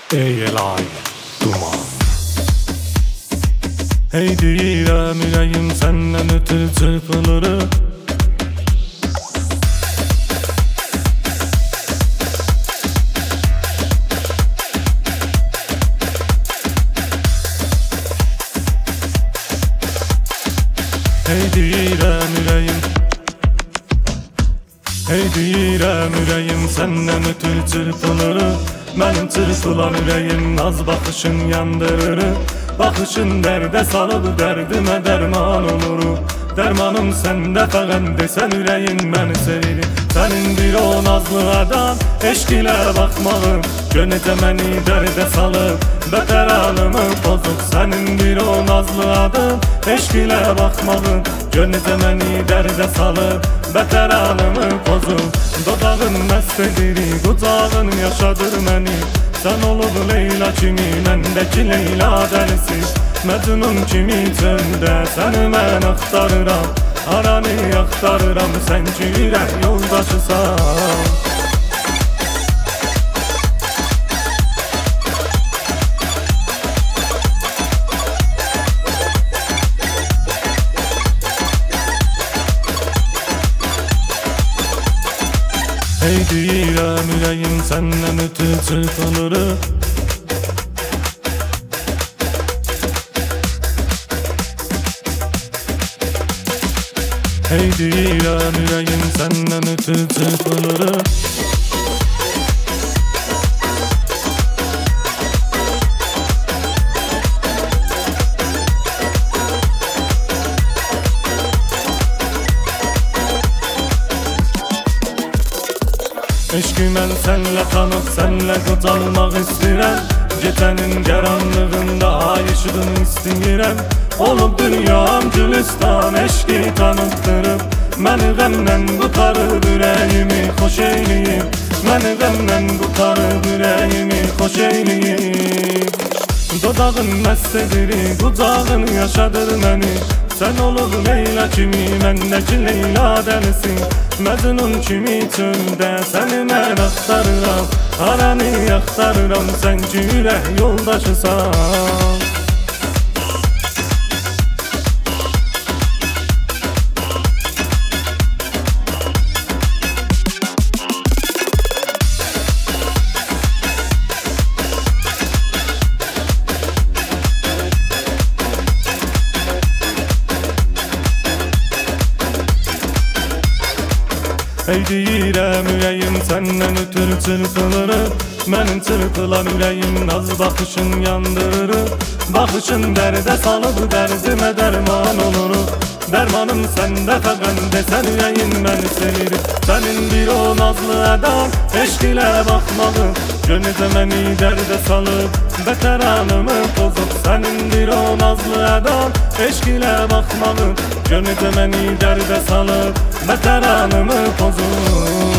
Ey elay duman. Hey deyirəm ürəyim səndən ötür çırpılır. Hey deyirəm ürəyim, hey deyirəm ürəyim səndən ötür çırpılır. Mənim çırpılan ürəyim naz baxışın yandırır. Baxışın dərdə salıb dərdimə dərman olur. Dərmanım səndə fəqət desən ürəyin məni sevir. Sənin bir o nazlı adam eşq ilə baxmağım gönəcə məni dərdə salıb bətər halımı pozub. Sənin bir o nazlı adam eşq ilə baxmağım gönəcə məni dərdə salıb bətər halımı pozub. Dodağın məst edir, qucağın yaşadır məni. Sən olub Leyla kimi, məndəki Leyla dəlisi. Məcnun kimi çöldə səni mən axtarıram. Aranı axtarıram, sən ki ürək yoldaşısan. Hey deyirəm ürəyim səndən ötür çırpılır. Hey deyirəm ürəyim səndən ötür çırpılır. Eşqi mən sənlə tanıb, sənlə qocalmaq istəyirəm. Gecənin qaranlığında ay işığını istəyirəm. Olub dünyam gülistan eşqi tanıtdırıb. Məni qəmdən qutarıb ürəyimi xoş eyləyib. Məni qəmdən qutarıb ürəyimi xoş eyləyib. Dodağın məst edir, qucağın yaşadır məni. Sən olub Leyla kimi, məndəki Leyla dəlisi. Məcnun kimi çöldə səni mən axtarıram. Aranı axtarıram, sən ki ürək yoldaşısan. Hey deyirəm ürəyim səndən ötür çırpılır. Mənim çırpılan ürəyim naz baxışın yandırır. Baxışın dərdə salıb dərdimə dərman olur. Dərmanım səndə fəqət desən ürəyin məni sevir. Sənin bir o nazlı adam eşq ilə baxmağım gönəcə məni dərdə salıb bətər halımı pozub. Sənin bir o nazlı adam eşq ilə baxmağım gönəcə məni dərdə salıb bətər halımı pozub.